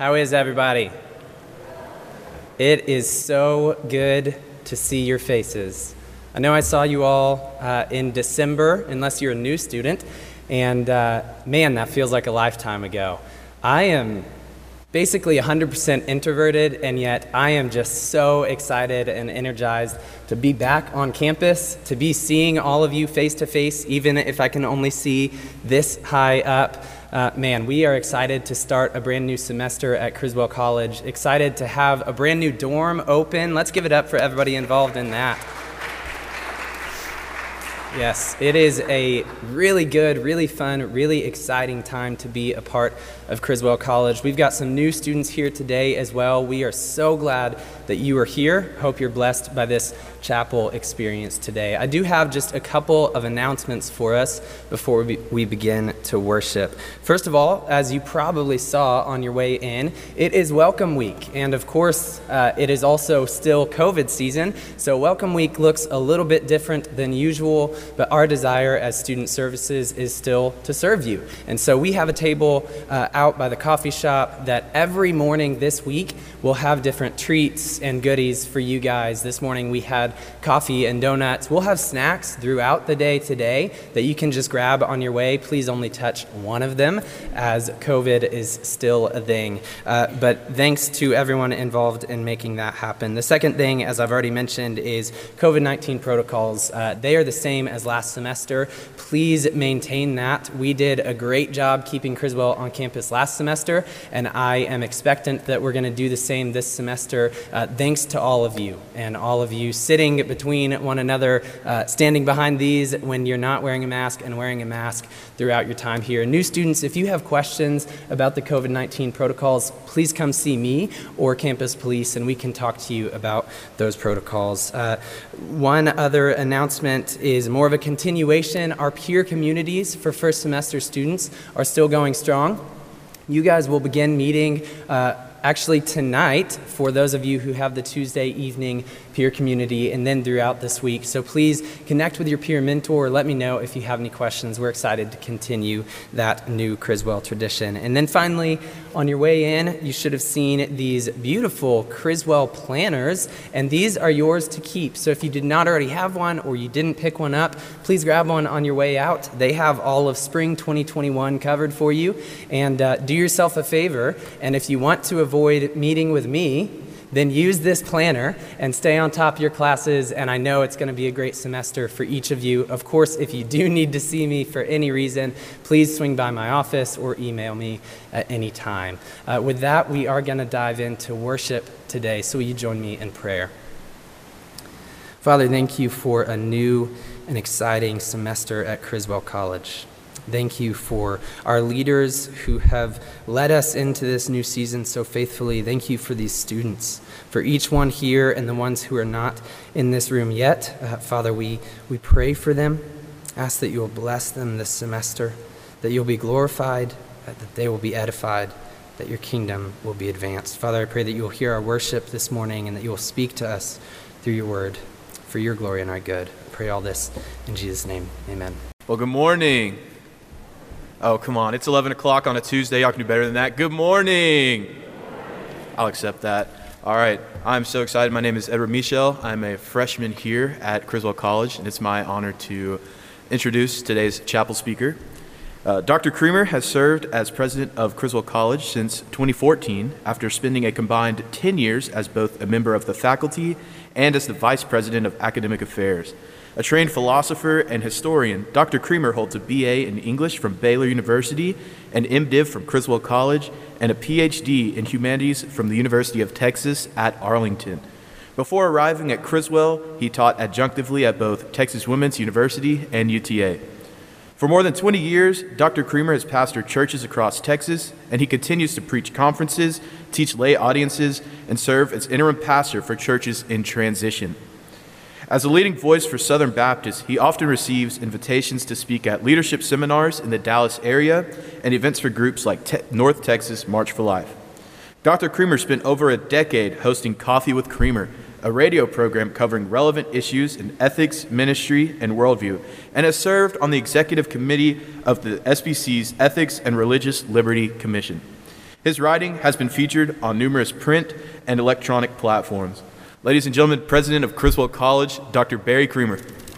How is everybody? It is so good to see your faces. I know I saw you all in December, unless you're a new student, and man, that feels like a lifetime ago. I am basically 100% introverted, and yet I am just so excited and energized to be back on campus, to be seeing all of you face to face, even if I can only see this high up. Man, we are excited to start a brand new semester at Criswell College, excited to have a brand new dorm open. Let's give it up for everybody involved in that. Yes, it is a really good, really fun, really exciting time to be a part of Criswell College. We've got some new students here today as well. We are so glad that you are here. Hope you're blessed by this chapel experience today. I do have just a couple of announcements for us before we begin to worship. First of all, as you probably saw on your way in, it is Welcome Week. And of course, it is also still COVID season. So Welcome Week looks a little bit different than usual, but our desire as student services is still to serve you. And so we have a table out by the coffee shop that every morning this week will have different treats and goodies for you guys. This morning we had coffee and donuts. We'll have snacks throughout the day today that you can just grab on your way. Please only touch one of them, as COVID is still a thing. But thanks to everyone involved in making that happen. The second thing, as I've already mentioned, is COVID-19 protocols. They are the same as last semester. Please maintain that. We did a great job keeping Criswell on campus last semester, and I am expectant that we're going to do the same this semester, thanks to all of you, and all of you sitting between one another, standing behind these when you're not wearing a mask, and wearing a mask throughout your time here. New students, if you have questions about the COVID-19 protocols, please come see me or campus police, and we can talk to you about those protocols. One other announcement is more of a continuation. Our peer communities for first semester students are still going strong. You guys will begin meeting actually tonight for those of you who have the Tuesday evening peer community, and then throughout this week. So please connect with your peer mentor, or let me know if you have any questions. We're excited to continue that new Criswell tradition. And then finally, on your way in, you should have seen these beautiful Criswell planners, and these are yours to keep. So if you did not already have one, or you didn't pick one up, please grab one on your way out. They have all of spring 2021 covered for you. And do yourself a favor, and if you want to avoid meeting with me, then use this planner and stay on top of your classes, and I know it's going to be a great semester for each of you. Of course, if you do need to see me for any reason, please swing by my office or email me at any time. With that, we are going to dive into worship today, so will you join me in prayer? Father, thank you for a new and exciting semester at Criswell College. Thank you for our leaders who have led us into this new season so faithfully. Thank you for these students, for each one here and the ones who are not in this room yet. Father, we pray for them. Ask that you will bless them this semester, that you'll be glorified, that they will be edified, that your kingdom will be advanced. Father, I pray that you will hear our worship this morning and that you will speak to us through your word for your glory and our good. I pray all this in Jesus' name. Amen. Well, good morning. Oh, come on. It's 11 o'clock on a Tuesday. Y'all can do better than that. Good morning. I'll accept that. All right. I'm so excited. My name is Edward Michel. I'm a freshman here at Criswell College, and it's my honor to introduce today's chapel speaker. Dr. Creamer has served as president of Criswell College since 2014 after spending a combined 10 years as both a member of the faculty and as the vice president of academic affairs. A trained philosopher and historian, Dr. Creamer holds a BA in English from Baylor University, an MDiv from Criswell College, and a PhD in humanities from the University of Texas at Arlington. Before arriving at Criswell, he taught adjunctively at both Texas Women's University and UTA. For more than 20 years, Dr. Creamer has pastored churches across Texas, and he continues to preach conferences, teach lay audiences, and serve as interim pastor for churches in transition. As a leading voice for Southern Baptists, he often receives invitations to speak at leadership seminars in the Dallas area and events for groups like North Texas March for Life. Dr. Creamer spent over a decade hosting Coffee with Creamer, a radio program covering relevant issues in ethics, ministry, and worldview, and has served on the executive committee of the SBC's Ethics and Religious Liberty Commission. His writing has been featured on numerous print and electronic platforms. Ladies and gentlemen, President of Criswell College, Dr. Barry Creamer.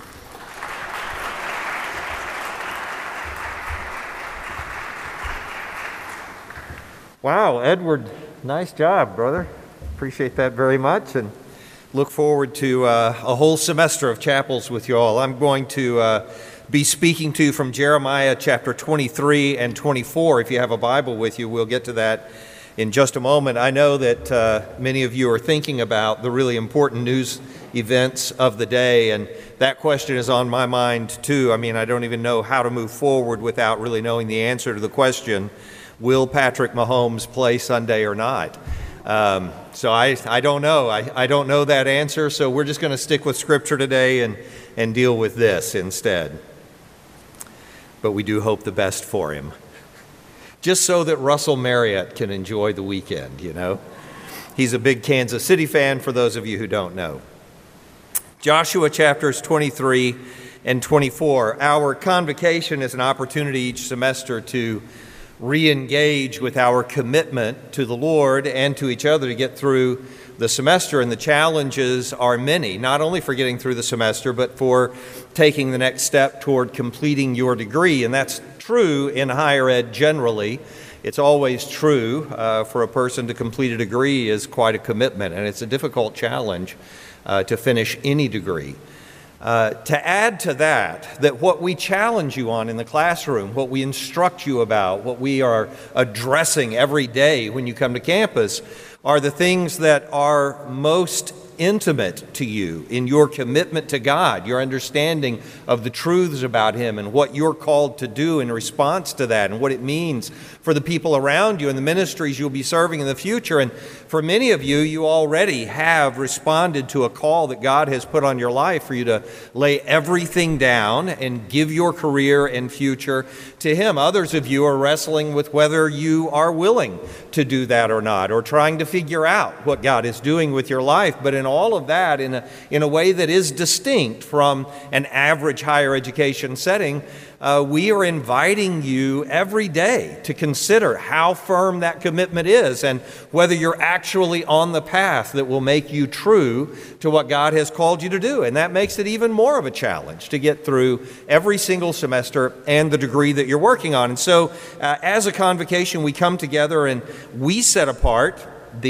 Wow, Edward, nice job, brother. Appreciate that very much, and look forward to a whole semester of chapels with you all. I'm going to be speaking to you from Jeremiah chapter 23 and 24. If you have a Bible with you, we'll get to that in just a moment. I know that many of you are thinking about the really important news events of the day, and that question is on my mind too. I mean, I don't even know how to move forward without really knowing the answer to the question, will Patrick Mahomes play Sunday or not? So I don't know. I don't know that answer, so we're just going to stick with Scripture today and deal with this instead. But we do hope the best for him. Just so that Russell Marriott can enjoy the weekend, you know. He's a big Kansas City fan, for those of you who don't know. Joshua chapters 23 and 24. Our convocation is an opportunity each semester to re-engage with our commitment to the Lord and to each other to get through the semester, and the challenges are many, not only for getting through the semester, but for taking the next step toward completing your degree. And that's true in higher ed generally. It's always true. For a person to complete a degree is quite a commitment, and it's a difficult challenge to finish any degree. To add to that what we challenge you on in the classroom, what we instruct you about, what we are addressing every day when you come to campus, are the things that are most intimate to you in your commitment to God, your understanding of the truths about Him and what you're called to do in response to that and what it means for the people around you and the ministries you'll be serving in the future. And for many of you, you already have responded to a call that God has put on your life for you to lay everything down and give your career and future to Him. Others of you are wrestling with whether you are willing to do that or not, or trying to figure out what God is doing with your life. But in all of that, in a way that is distinct from an average higher education setting, we are inviting you every day to consider how firm that commitment is and whether you're actually on the path that will make you true to what God has called you to do. And that makes it even more of a challenge to get through every single semester and the degree that you're working on. And so as a convocation, we come together and we set apart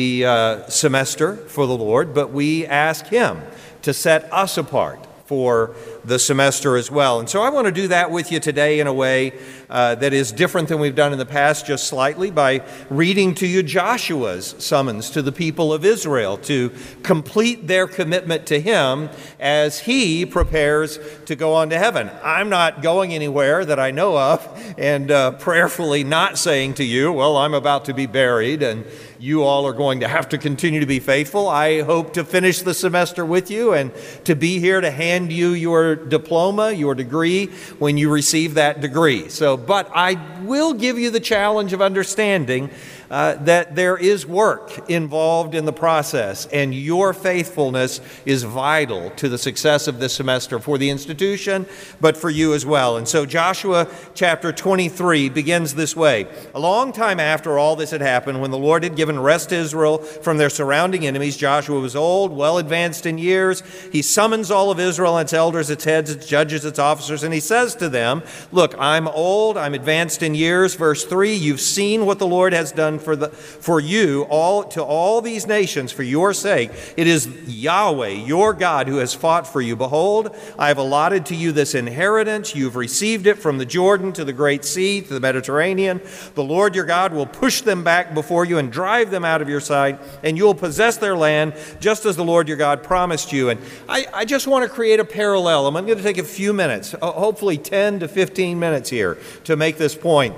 the semester for the Lord, but we ask Him to set us apart for the semester as well. And so I want to do that with you today in a way that is different than we've done in the past, just slightly, by reading to you Joshua's summons to the people of Israel to complete their commitment to him as he prepares to go on to heaven. I'm not going anywhere that I know of and prayerfully not saying to you, well, I'm about to be buried and you all are going to have to continue to be faithful. I hope to finish the semester with you and to be here to hand you your diploma, your degree, when you receive that degree. But I will give you the challenge of understanding that there is work involved in the process, and your faithfulness is vital to the success of this semester for the institution, but for you as well. And so Joshua chapter 23 begins this way. A long time after all this had happened, when the Lord had given rest to Israel from their surrounding enemies, Joshua was old, well advanced in years. He summons all of Israel, its elders, its heads, its judges, its officers, and he says to them, look, I'm old, I'm advanced in years. Verse 3, you've seen what the Lord has done for you, to all these nations for your sake. It is Yahweh, your God, who has fought for you. Behold, I have allotted to you this inheritance. You've received it from the Jordan to the Great Sea, to the Mediterranean. The Lord your God will push them back before you and drive them out of your sight, and you will possess their land, just as the Lord your God promised you. And I just want to create a parallel. I'm going to take a few minutes, hopefully 10 to 15 minutes here, to make this point.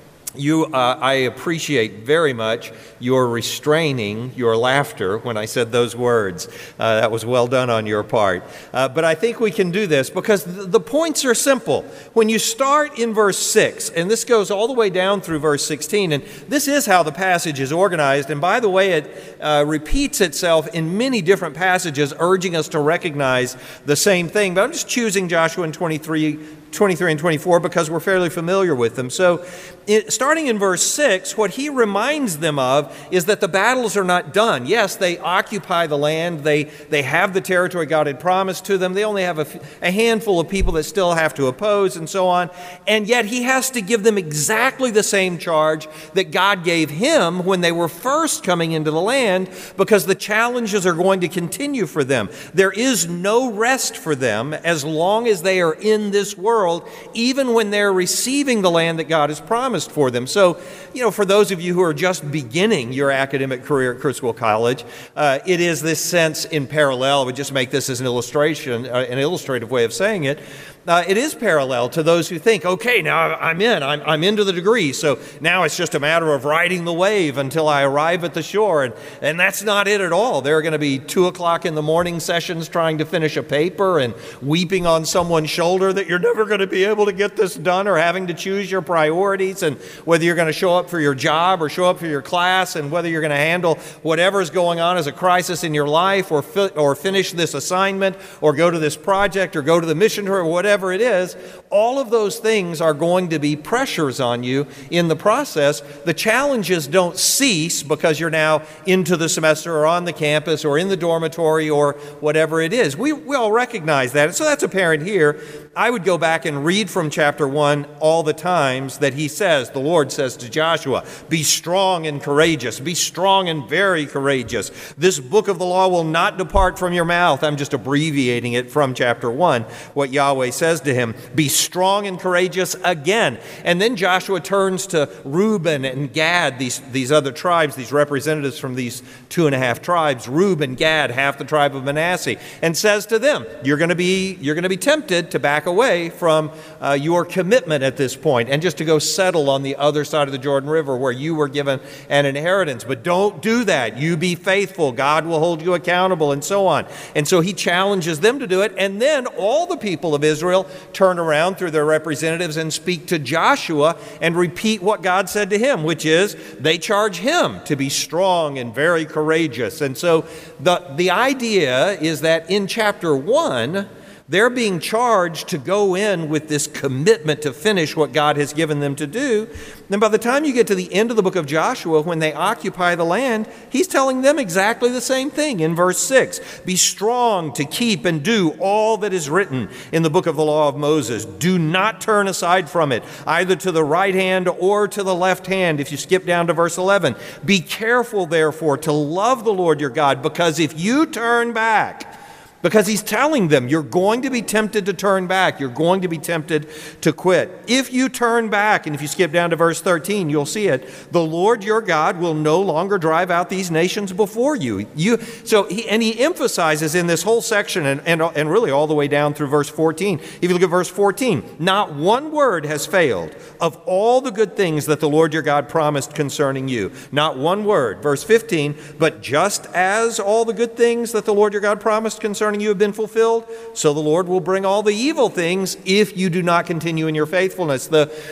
I appreciate very much your restraining your laughter when I said those words. That was well done on your part. But I think we can do this because the points are simple. When you start in verse 6, and this goes all the way down through verse 16, and this is how the passage is organized. And by the way, it repeats itself in many different passages, urging us to recognize the same thing. But I'm just choosing Joshua 23 23 and 24 because we're fairly familiar with them. So starting in verse 6, what he reminds them of is that the battles are not done. Yes, they occupy the land. They have the territory God had promised to them. They only have a handful of people that still have to oppose and so on. And yet he has to give them exactly the same charge that God gave him when they were first coming into the land, because the challenges are going to continue for them. There is no rest for them as long as they are in this world, even when they're receiving the land that God has promised for them. So, for those of you who are just beginning your academic career at Criswell College, it is this sense in parallel. I would just make this as an illustration, an illustrative way of saying it. It is parallel to those who think, okay, now I'm into the degree, so now it's just a matter of riding the wave until I arrive at the shore. And that's not it at all. There are going to be 2 o'clock in the morning sessions trying to finish a paper and weeping on someone's shoulder that you're never going to be able to get this done, or having to choose your priorities and whether you're going to show up for your job or show up for your class, and whether you're going to handle whatever's going on as a crisis in your life, or finish this assignment, or go to this project, or go to the mission tour, or whatever it is. All of those things are going to be pressures on you in the process. The challenges don't cease because you're now into the semester or on the campus or in the dormitory or whatever it is. We all recognize that. So that's apparent here. I would go back and read from chapter 1 all the times that the Lord says to Joshua, be strong and courageous, be strong and very courageous. This book of the law will not depart from your mouth. I'm just abbreviating it from chapter 1, what Yahweh says to him, be strong and courageous again. And then Joshua turns to Reuben and Gad, these other tribes, these representatives from these 2.5 tribes, Reuben, Gad, half the tribe of Manasseh, and says to them, you're going to be tempted to back away from your commitment at this point and just to go settle on the other side of the Jordan River where you were given an inheritance. But don't do that. You be faithful. God will hold you accountable, and so on. And so he challenges them to do it. And then all the people of Israel turn around through their representatives and speak to Joshua and repeat what God said to him, which is they charge him to be strong and very courageous. And so the idea is that in chapter 1, they're being charged to go in with this commitment to finish what God has given them to do. Then by the time you get to the end of the book of Joshua, when they occupy the land, he's telling them exactly the same thing in verse 6. Be strong to keep and do all that is written in the book of the law of Moses. Do not turn aside from it, either to the right hand or to the left hand. If you skip down to verse 11, be careful, therefore, to love the Lord your God, because if you turn back, because he's telling them, you're going to be tempted to turn back. You're going to be tempted to quit. If you turn back, and if you skip down to verse 13, you'll see it. The Lord your God will no longer drive out these nations before you. He emphasizes in this whole section, and really all the way down through verse 14. If you look at verse 14, not one word has failed of all the good things that the Lord your God promised concerning you. Not one word. Verse 15, but just as all the good things that the Lord your God promised concerning you have been fulfilled, so the Lord will bring all the evil things if you do not continue in your faithfulness.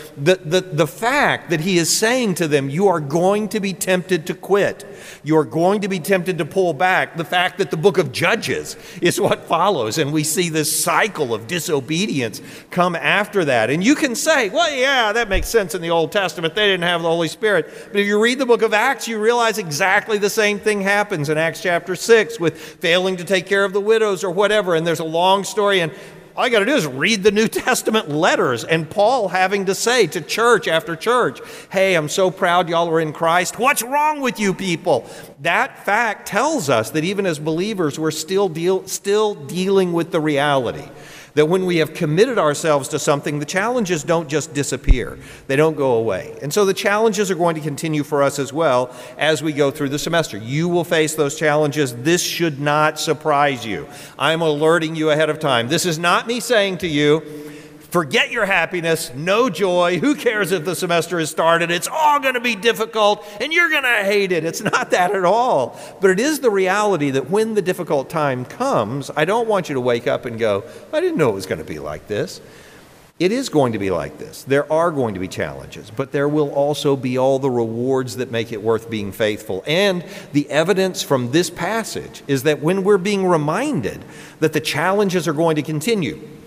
The fact that he is saying to them, you are going to be tempted to quit. You are going to be tempted to pull back. The fact that the book of Judges is what follows, and we see this cycle of disobedience come after that. And you can say, well, yeah, that makes sense in the Old Testament. They didn't have the Holy Spirit. But if you read the book of Acts, you realize exactly the same thing happens in Acts chapter 6 with failing to take care of the widows or whatever. And there's a long story, and all you got to do is read the New Testament letters, and Paul having to say to church after church, hey, I'm so proud y'all are in Christ. What's wrong with you people? That fact tells us that even as believers, we're still dealing with the reality that when we have committed ourselves to something, the challenges don't just disappear. They don't go away. And so the challenges are going to continue for us as well as we go through the semester. You will face those challenges. This should not surprise you. I'm alerting you ahead of time. This is not me saying to you, forget your happiness, no joy, who cares if the semester has started, it's all going to be difficult and you're going to hate it. It's not that at all. But it is the reality that when the difficult time comes, I don't want you to wake up and go, I didn't know it was going to be like this. It is going to be like this. There are going to be challenges, but there will also be all the rewards that make it worth being faithful. And the evidence from this passage is that when we're being reminded that the challenges are going to continue,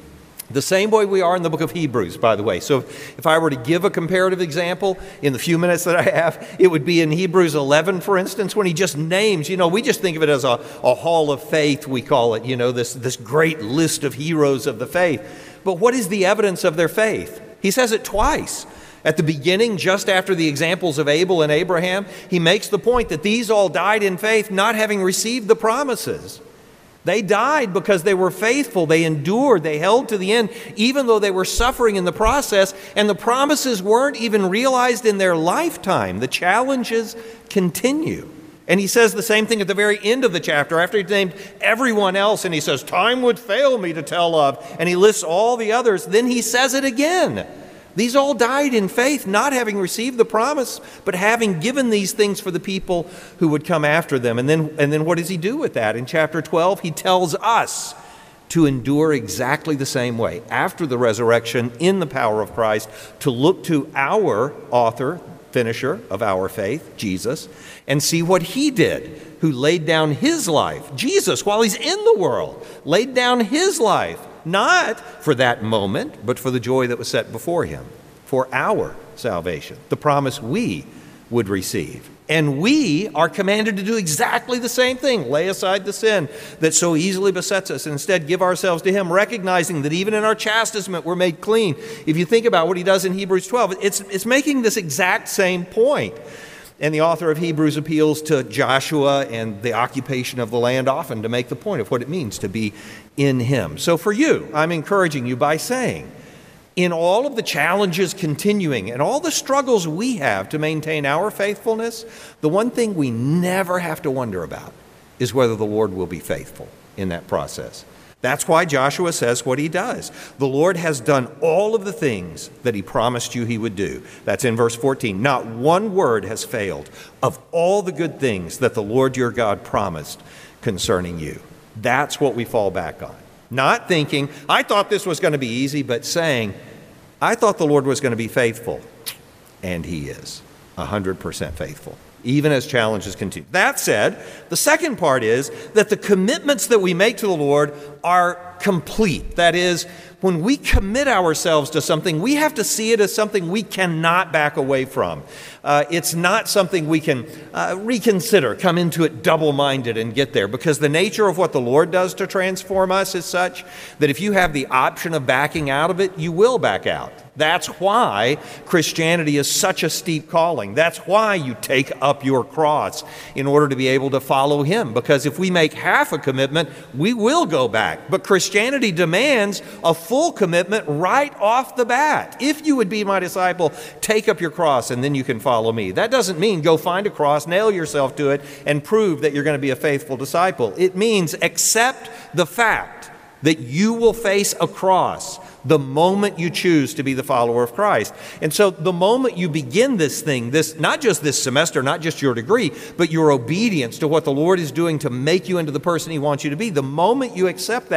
The same way we are in the book of Hebrews, by the way. So if I were to give a comparative example in the few minutes that I have, it would be in Hebrews 11, for instance, when he just names, we just think of it as a hall of faith, we call it, this great list of heroes of the faith. But what is the evidence of their faith? He says it twice. At the beginning, just after the examples of Abel and Abraham, he makes the point that these all died in faith, not having received the promises. They died because they were faithful, they endured, they held to the end, even though they were suffering in the process, and the promises weren't even realized in their lifetime. The challenges continue. And he says the same thing at the very end of the chapter, after he's named everyone else, and he says, time would fail me to tell of, and he lists all the others. Then he says it again. These all died in faith, not having received the promise, but having given these things for the people who would come after them. And then what does he do with that? In chapter 12, he tells us to endure exactly the same way, after the resurrection, in the power of Christ, to look to our author, finisher of our faith, Jesus, and see what he did, who laid down his life. Jesus, while he's in the world, laid down his life, not for that moment, but for the joy that was set before him, for our salvation, the promise we would receive. And we are commanded to do exactly the same thing, lay aside the sin that so easily besets us, and instead give ourselves to him, recognizing that even in our chastisement we're made clean. If you think about what he does in Hebrews 12, it's making this exact same point. And the author of Hebrews appeals to Joshua and the occupation of the land often to make the point of what it means to be in him. So for you, I'm encouraging you by saying, in all of the challenges continuing and all the struggles we have to maintain our faithfulness, the one thing we never have to wonder about is whether the Lord will be faithful in that process. That's why Joshua says what he does. The Lord has done all of the things that he promised you he would do. That's in verse 14. Not one word has failed of all the good things that the Lord your God promised concerning you. That's what we fall back on. Not thinking, I thought this was going to be easy, but saying, I thought the Lord was going to be faithful. And he is 100% faithful, even as challenges continue. That said, the second part is that the commitments that we make to the Lord are complete. That is, when we commit ourselves to something, we have to see it as something we cannot back away from. It's not something we can reconsider, come into it double-minded and get there, because the nature of what the Lord does to transform us is such that if you have the option of backing out of it, you will back out. That's why Christianity is such a steep calling. That's why you take up your cross in order to be able to follow him. Because if we make half a commitment, we will go back. But Christianity demands a full commitment right off the bat. If you would be my disciple, take up your cross and then you can follow me. That doesn't mean go find a cross, nail yourself to it, and prove that you're going to be a faithful disciple. It means accept the fact that you will face a cross the moment you choose to be the follower of Christ. And so the moment you begin this thing, not just this semester, not just your degree, but your obedience to what the Lord is doing to make you into the person he wants you to be, the moment you accept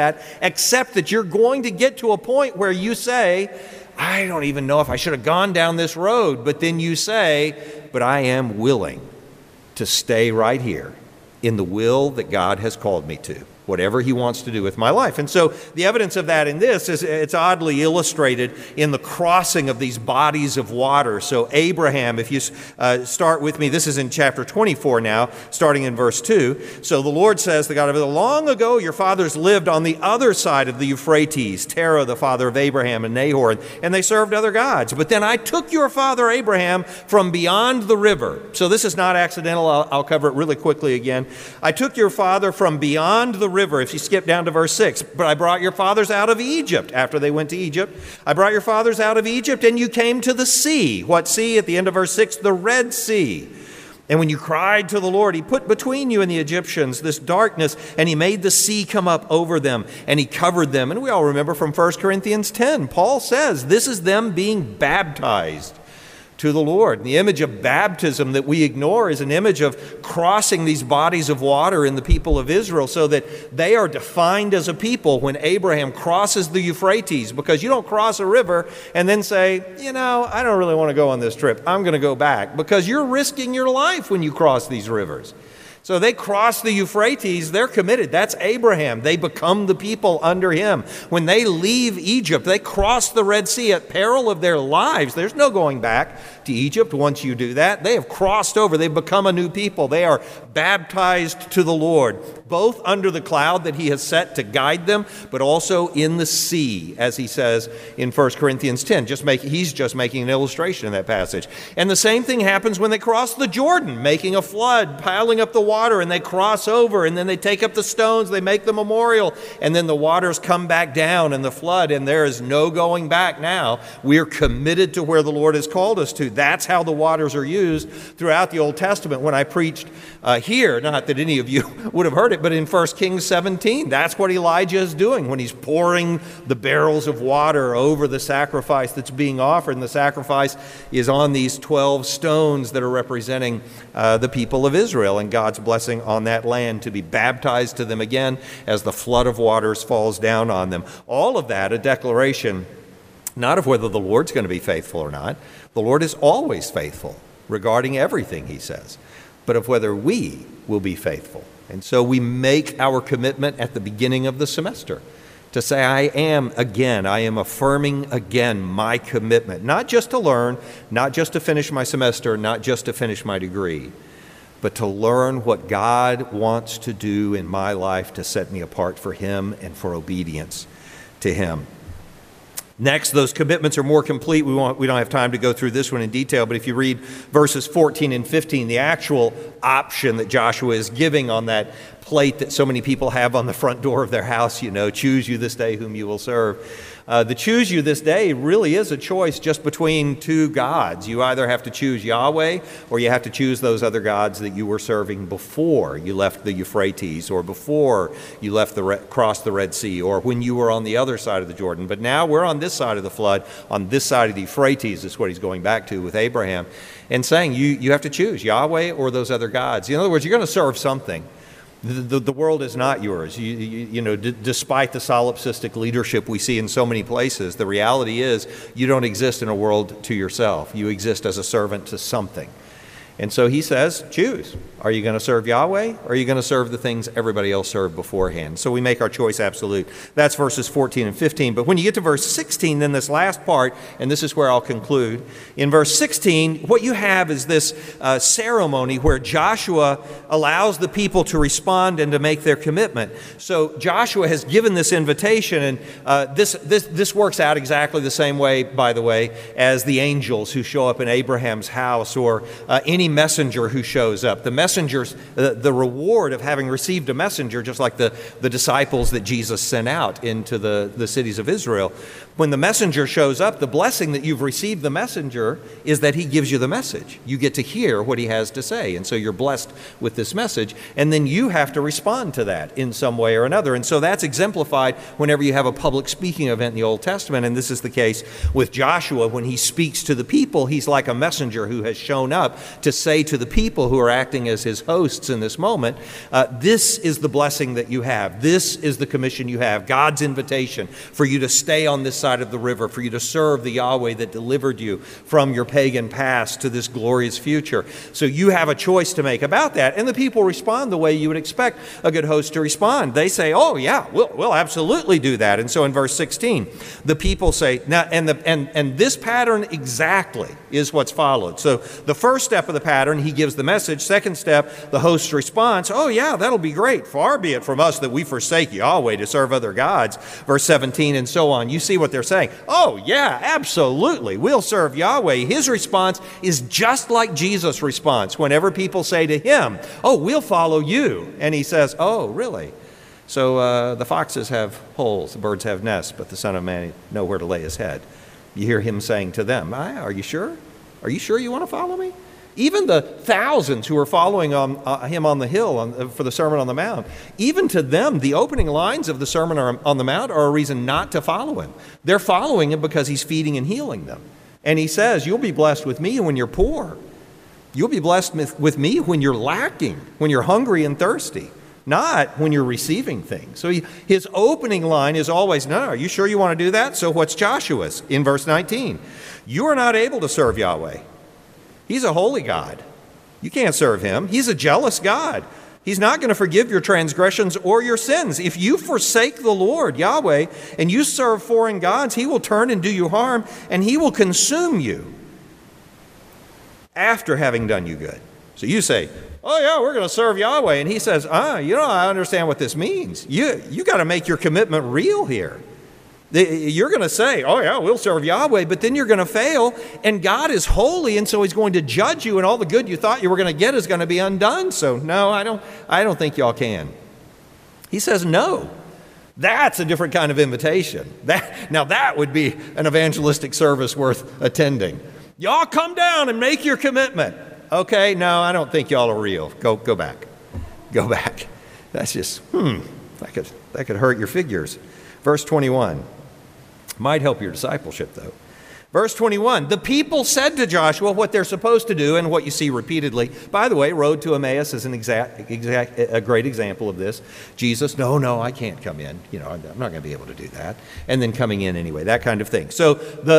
that you're going to get to a point where you say, I don't even know if I should have gone down this road, but then you say, but I am willing to stay right here in the will that God has called me to, whatever he wants to do with my life. And so the evidence of that in this is it's oddly illustrated in the crossing of these bodies of water. So Abraham, if you start with me, this is in chapter 24 now, starting in verse 2. So the Lord says, the God of Israel, long ago your fathers lived on the other side of the Euphrates, Terah, the father of Abraham, and Nahor, and they served other gods. But then I took your father Abraham from beyond the river. So this is not accidental. I'll cover it really quickly again. I took your father from beyond the river, if you skip down to verse 6, but I brought your fathers out of Egypt after they went to Egypt. I brought your fathers out of Egypt, and you came to the sea. What sea? At the end of verse 6, the Red Sea. And when you cried to the Lord, he put between you and the Egyptians this darkness, and he made the sea come up over them, and he covered them. And we all remember from 1 Corinthians 10, Paul says this is them being baptized to the Lord. The image of baptism that we ignore is an image of crossing these bodies of water in the people of Israel so that they are defined as a people when Abraham crosses the Euphrates, because you don't cross a river and then say, I don't really want to go on this trip. I'm going to go back, because you're risking your life when you cross these rivers. So they cross the Euphrates, they're committed. That's Abraham. They become the people under him. When they leave Egypt, they cross the Red Sea at peril of their lives. There's no going back to Egypt once you do that. They have crossed over. They've become a new people. They are baptized to the Lord, both under the cloud that he has set to guide them, but also in the sea, as he says in 1 Corinthians 10. He's just making an illustration in that passage. And the same thing happens when they cross the Jordan, making a flood, piling up the water, and they cross over, and then they take up the stones, they make the memorial, and then the waters come back down in the flood, and there is no going back now. We are committed to where the Lord has called us to. That's how the waters are used throughout the Old Testament. When I preached here, not that any of you would have heard it, but in 1 Kings 17, that's what Elijah is doing when he's pouring the barrels of water over the sacrifice that's being offered. And the sacrifice is on these 12 stones that are representing the people of Israel and God's blessing on that land to be baptized to them again as the flood of waters falls down on them. All of that, a declaration not of whether the Lord's going to be faithful or not. The Lord is always faithful regarding everything, he says, but of whether we will be faithful. And so we make our commitment at the beginning of the semester to say, I am affirming again my commitment, not just to learn, not just to finish my semester, not just to finish my degree, but to learn what God wants to do in my life to set me apart for him and for obedience to him. Next, those commitments are more complete. We don't have time to go through this one in detail, but if you read verses 14 and 15, the actual option that Joshua is giving on that plate that so many people have on the front door of their house, choose you this day whom you will serve. The choose you this day really is a choice just between two gods. You either have to choose Yahweh or you have to choose those other gods that you were serving before you left the Euphrates or before you crossed the Red Sea or when you were on the other side of the Jordan. But now we're on this side of the flood, on this side of the Euphrates is what he's going back to with Abraham and saying you have to choose Yahweh or those other gods. In other words, you're going to serve something. The world is not yours. Despite the solipsistic leadership we see in so many places, the reality is you don't exist in a world to yourself. You exist as a servant to something. And so he says, choose. Are you going to serve Yahweh or are you going to serve the things everybody else served beforehand? So we make our choice absolute. That's verses 14 and 15. But when you get to verse 16, then this last part, and this is where I'll conclude. In verse 16, what you have is this ceremony where Joshua allows the people to respond and to make their commitment. So Joshua has given this invitation, and this works out exactly the same way, by the way, as the angels who show up in Abraham's house or any messenger who shows up. The messengers, the reward of having received a messenger, just like the disciples that Jesus sent out into the cities of Israel. When the messenger shows up, the blessing that you've received the messenger is that he gives you the message. You get to hear what he has to say. And so you're blessed with this message. And then you have to respond to that in some way or another. And so that's exemplified whenever you have a public speaking event in the Old Testament. And this is the case with Joshua. When he speaks to the people, he's like a messenger who has shown up to say to the people who are acting as his hosts in this moment, this is the blessing that you have. This is the commission you have. God's invitation for you to stay on this side of the river, for you to serve the Yahweh that delivered you from your pagan past to this glorious future. So you have a choice to make about that. And the people respond the way you would expect a good host to respond. They say, oh yeah, we'll absolutely do that. And so in verse 16, the people say, now, and this pattern exactly is what's followed. So the first step of the pattern, he gives the message. Second step, the host's response, oh yeah, that'll be great. Far be it from us that we forsake Yahweh to serve other gods. Verse 17 and so on. You see what they're saying. Oh yeah, absolutely. We'll serve Yahweh. His response is just like Jesus' response whenever people say to him, oh, we'll follow you. And he says, oh, really? So the foxes have holes, the birds have nests, but the Son of Man nowhere to lay his head. You hear him saying to them, are you sure? Are you sure you want to follow me? Even the thousands who are following him on the hill for the Sermon on the Mount, even to them, the opening lines of the Sermon on the Mount are a reason not to follow him. They're following him because he's feeding and healing them. And he says, you'll be blessed with me when you're poor. You'll be blessed with me when you're lacking, when you're hungry and thirsty, not when you're receiving things. So his opening line is always, no, are you sure you want to do that? So what's Joshua's in verse 19? You are not able to serve Yahweh. He's a holy God. You can't serve him. He's a jealous God. He's not going to forgive your transgressions or your sins. If you forsake the Lord, Yahweh, and you serve foreign gods, he will turn and do you harm, and he will consume you after having done you good. So you say, oh yeah, we're going to serve Yahweh. And he says, I understand what this means. You got to make your commitment real here. You're going to say, oh yeah, we'll serve Yahweh, but then you're going to fail, and God is holy, and so he's going to judge you, and all the good you thought you were going to get is going to be undone. So no, I don't think y'all can. He says no. That's a different kind of invitation. Now that would be an evangelistic service worth attending. Y'all come down and make your commitment. Okay, no, I don't think y'all are real. Go back. Go back. That's just, that could hurt your figures. Verse 21. Might help your discipleship, though. Verse 21, the people said to Joshua what they're supposed to do, and what you see repeatedly. By the way, Road to Emmaus is a great example of this. Jesus, no, I can't come in. I'm not going to be able to do that. And then coming in anyway, that kind of thing. So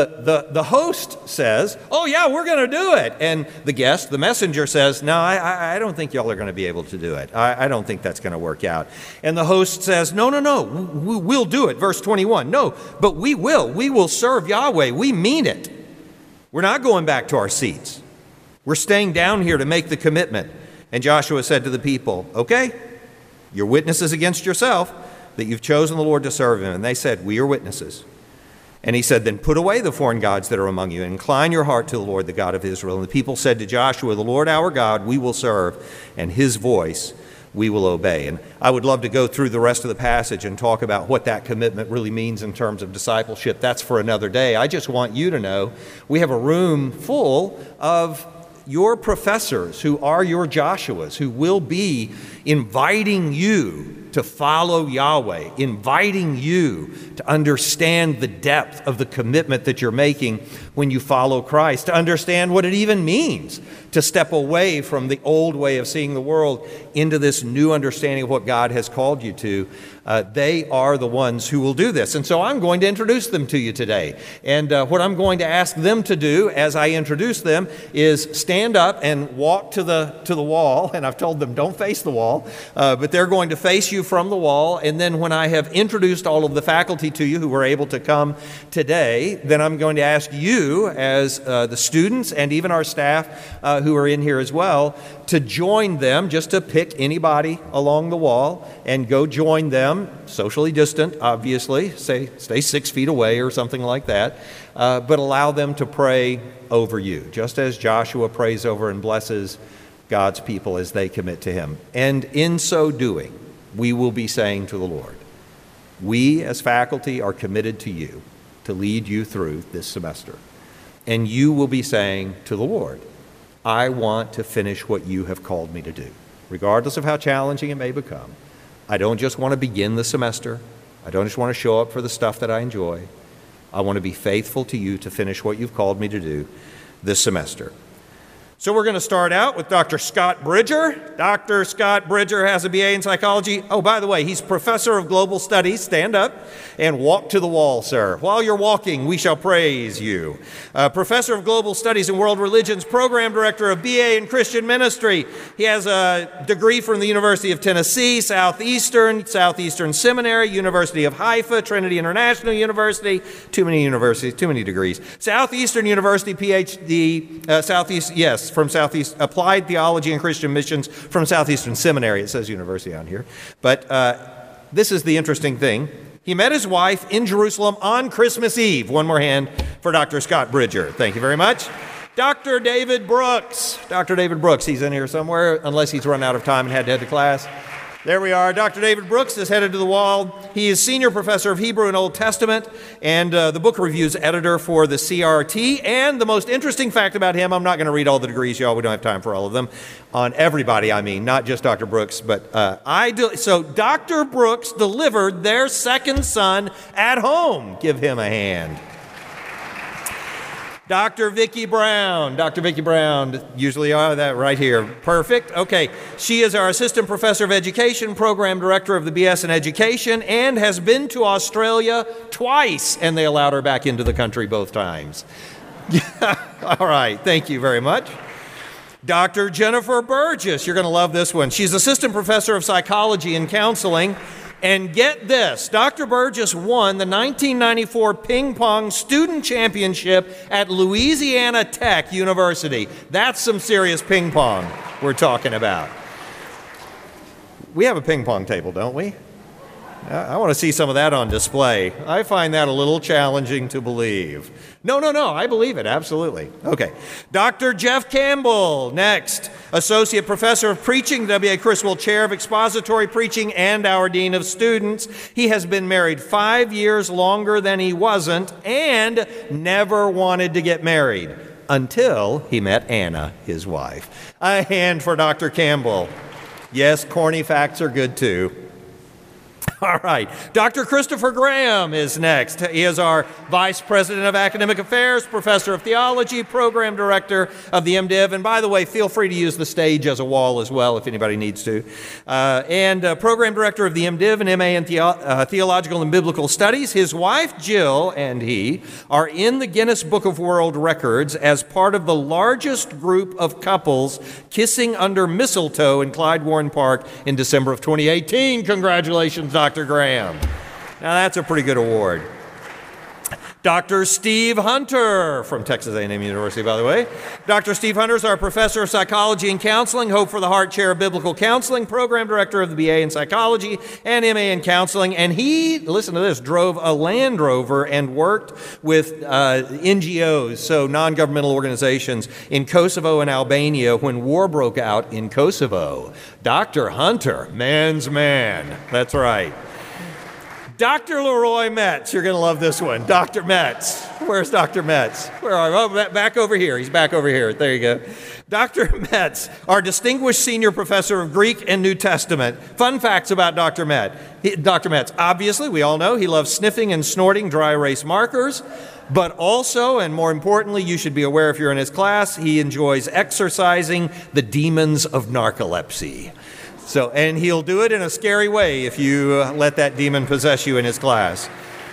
the host says, oh yeah, we're going to do it. And the guest, the messenger says, no, I don't think y'all are going to be able to do it. I don't think that's going to work out. And the host says, no, we'll do it. Verse 21, no, but we will. We will serve Yahweh. We mean it. We're not going back to our seats. We're staying down here to make the commitment. And Joshua said to the people, okay, you're witnesses against yourself that you've chosen the Lord to serve him. And they said, we are witnesses. And he said, then put away the foreign gods that are among you and incline your heart to the Lord, the God of Israel. And the people said to Joshua, the Lord our God we will serve, and his voice we will obey. And I would love to go through the rest of the passage and talk about what that commitment really means in terms of discipleship. That's for another day. I just want you to know we have a room full of your professors who are your Joshuas, who will be inviting you to follow Yahweh, inviting you to understand the depth of the commitment that you're making when you follow Christ, to understand what it even means to step away from the old way of seeing the world into this new understanding of what God has called you to. They are the ones who will do this. And so I'm going to introduce them to you today. And what I'm going to ask them to do as I introduce them is stand up and walk to the wall. And I've told them don't face the wall, but they're going to face you from the wall. And then when I have introduced all of the faculty to you who were able to come today, then I'm going to ask you as the students and even our staff who are in here as well to join them, just to pick anybody along the wall and go join them, socially distant, obviously, stay 6 feet away or something like that, but allow them to pray over you, just as Joshua prays over and blesses God's people as they commit to him. And in so doing, we will be saying to the Lord, we as faculty are committed to you to lead you through this semester. And you will be saying to the Lord, I want to finish what you have called me to do, regardless of how challenging it may become. I don't just want to begin the semester. I don't just want to show up for the stuff that I enjoy. I want to be faithful to you to finish what you've called me to do this semester. So we're going to start out with Dr. Scott Bridger. Dr. Scott Bridger has a BA in psychology. Oh, by the way, he's professor of global studies. Stand up and walk to the wall, sir. While you're walking, we shall praise you. Professor of global studies and world religions, program director of BA in Christian ministry. He has a degree from the University of Tennessee, Southeastern Seminary, University of Haifa, Trinity International University. Too many universities, too many degrees. Southeastern University, PhD, from Southeast, Applied Theology and Christian Missions from Southeastern Seminary. It says university on here. But this is the interesting thing. He met his wife in Jerusalem on Christmas Eve. One more hand for Dr. Scott Bridger. Thank you very much. Dr. David Brooks. Dr. David Brooks, he's in here somewhere, unless he's run out of time and had to head to class. There we are. Dr. David Brooks is headed to the wall. He is senior professor of Hebrew and Old Testament and the book reviews editor for the CRT. And the most interesting fact about him, I'm not going to read all the degrees, y'all. We don't have time for all of them. On everybody, I mean, not just Dr. Brooks, but So Dr. Brooks delivered their second son at home. Give him a hand. Dr. Vicki Brown. Dr. Vicki Brown, usually that right here. Perfect. Okay. She is our assistant professor of education, program director of the BS in education, and has been to Australia twice, and they allowed her back into the country both times. All right. Thank you very much. Dr. Jennifer Burgess, you're going to love this one. She's assistant professor of psychology and counseling. And get this, Dr. Burgess won the 1994 ping pong student championship at Louisiana Tech University. That's some serious ping pong we're talking about. We have a ping pong table, don't we? I want to see some of that on display. I find that a little challenging to believe. No, I believe it, absolutely. Okay. Dr. Jeff Campbell, next. Associate Professor of Preaching, W.A. Criswell Chair of Expository Preaching, and our Dean of Students. He has been married 5 years longer than he wasn't and never wanted to get married until he met Anna, his wife. A hand for Dr. Campbell. Yes, corny facts are good too. All right. Dr. Christopher Graham is next. He is our Vice President of Academic Affairs, Professor of Theology, Program Director of the MDiv. And by the way, feel free to use the stage as a wall as well if anybody needs to. And Program Director of the MDiv and MA in Theological and Biblical Studies. His wife, Jill, and he are in the Guinness Book of World Records as part of the largest group of couples kissing under mistletoe in Clyde Warren Park in December of 2018. Congratulations, Dr. Graham. Now that's a pretty good award. Dr. Steve Hunter from Texas A&M University, by the way. Dr. Steve Hunter is our Professor of Psychology and Counseling, Hope for the Heart Chair of Biblical Counseling, Program Director of the BA in Psychology and MA in Counseling. And he, listen to this, drove a Land Rover and worked with NGOs, so non-governmental organizations, in Kosovo and Albania when war broke out in Kosovo. Dr. Hunter, man's man. That's right. Dr. Leroy Metz, you're going to love this one. Dr. Metz. Where's Dr. Metz? Where are you? Oh, back over here. He's back over here. There you go. Dr. Metz, our distinguished senior professor of Greek and New Testament. Fun facts about Dr. Metz. Dr. Metz, obviously, we all know he loves sniffing and snorting dry erase markers. But also, and more importantly, you should be aware if you're in his class, he enjoys exercising the demons of narcolepsy. So, and he'll do it in a scary way if you let that demon possess you in his class.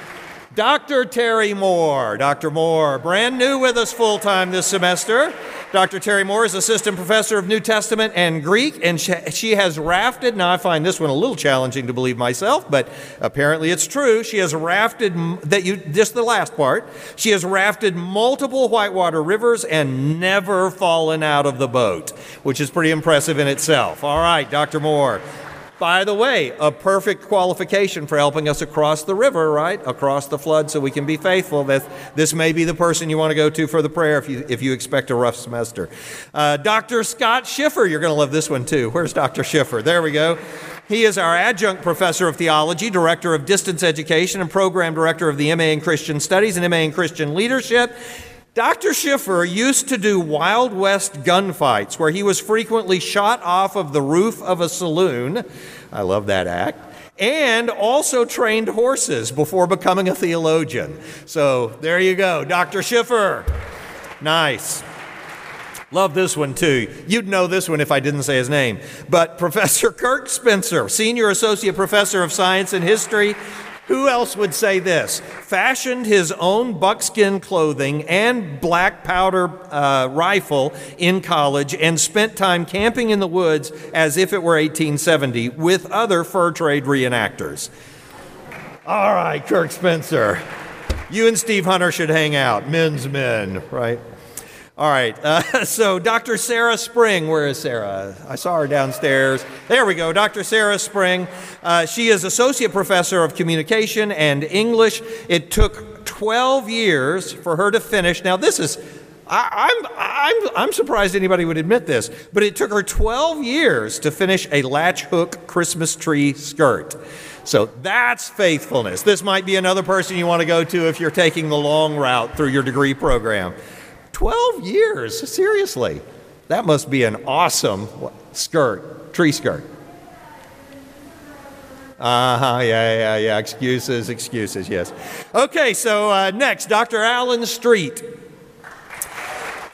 Dr. Terry Moore. Dr. Moore, brand new with us full-time this semester. Dr. Terry Moore is Assistant Professor of New Testament and Greek, and she has rafted, now I find this one a little challenging to believe myself, but apparently it's true. She has rafted, just the last part, she has rafted multiple whitewater rivers and never fallen out of the boat, which is pretty impressive in itself. All right, Dr. Moore. By the way, a perfect qualification for helping us across the river, right? Across the flood so we can be faithful. This may be the person you want to go to for the prayer if you expect a rough semester. Dr. Scott Schiffer, you're going to love this one too. Where's Dr. Schiffer? There we go. He is our adjunct professor of theology, director of distance education, and program director of the MA in Christian Studies and MA in Christian Leadership. Dr. Schiffer used to do Wild West gunfights where he was frequently shot off of the roof of a saloon. I love that act. And also trained horses before becoming a theologian. So there you go, Dr. Schiffer. Nice. Love this one too. You'd know this one if I didn't say his name. But Professor Kirk Spencer, Senior Associate Professor of Science and History. Who else would say this? Fashioned his own buckskin clothing and black powder rifle in college and spent time camping in the woods as if it were 1870 with other fur trade reenactors. All right, Kirk Spencer. You and Steve Hunter should hang out. Men's men, right? All right, so Dr. Sarah Spring, where is Sarah? I saw her downstairs. There we go, Dr. Sarah Spring. She is Associate Professor of Communication and English. It took 12 years for her to finish. Now this is, I'm surprised anybody would admit this, but it took her 12 years to finish a latch hook Christmas tree skirt. So that's faithfulness. This might be another person you want to go to if you're taking the long route through your degree program. 12 years, seriously. That must be an awesome skirt, tree skirt. Yeah, excuses, yes. Okay, so next, Dr. Alan Street.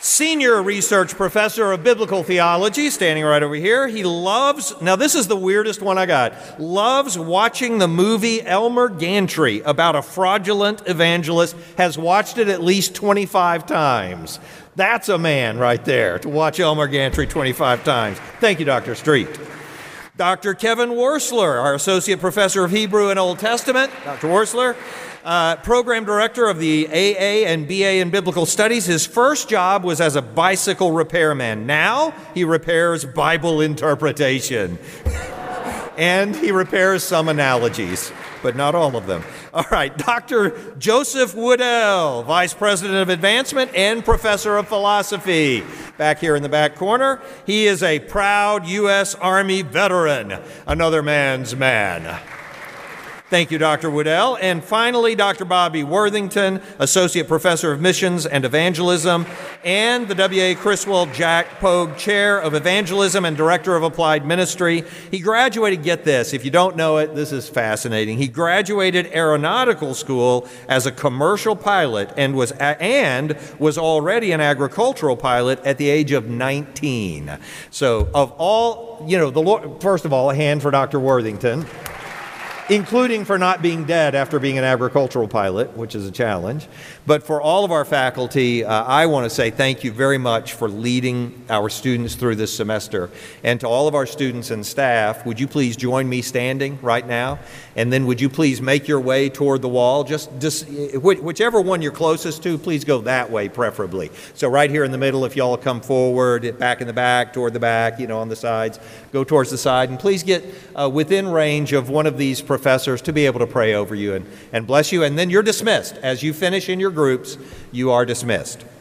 Senior Research Professor of Biblical Theology, standing right over here. He loves, now this is the weirdest one I got, loves watching the movie Elmer Gantry about a fraudulent evangelist, has watched it at least 25 times. That's a man right there, to watch Elmer Gantry 25 times. Thank you, Dr. Street. Dr. Kevin Worsler, our Associate Professor of Hebrew and Old Testament. Dr. Worsler, Program Director of the AA and BA in Biblical Studies. His first job was as a bicycle repairman. Now he repairs Bible interpretation. And he repairs some analogies, but not all of them. All right, Dr. Joseph Woodell, Vice President of Advancement and Professor of Philosophy, back here in the back corner. He is a proud U.S. Army veteran, another man's man. Thank you, Dr. Woodell. And finally, Dr. Bobby Worthington, Associate Professor of Missions and Evangelism, and the W.A. Criswell Jack Pogue Chair of Evangelism and Director of Applied Ministry. He graduated, get this, if you don't know it, this is fascinating. He graduated aeronautical school as a commercial pilot and was already an agricultural pilot at the age of 19. So of all, the Lord, first of all, a hand for Dr. Worthington, including for not being dead after being an agricultural pilot, which is a challenge. But for all of our faculty, I want to say thank you very much for leading our students through this semester. And to all of our students and staff, would you please join me standing right now? And then would you please make your way toward the wall? Just whichever one you're closest to, please go that way preferably. So right here in the middle, if y'all come forward, back in the back, toward the back, on the sides, go towards the side. And please get within range of one of these professors to be able to pray over you and bless you. And then you're dismissed. As you finish in your groups, you are dismissed.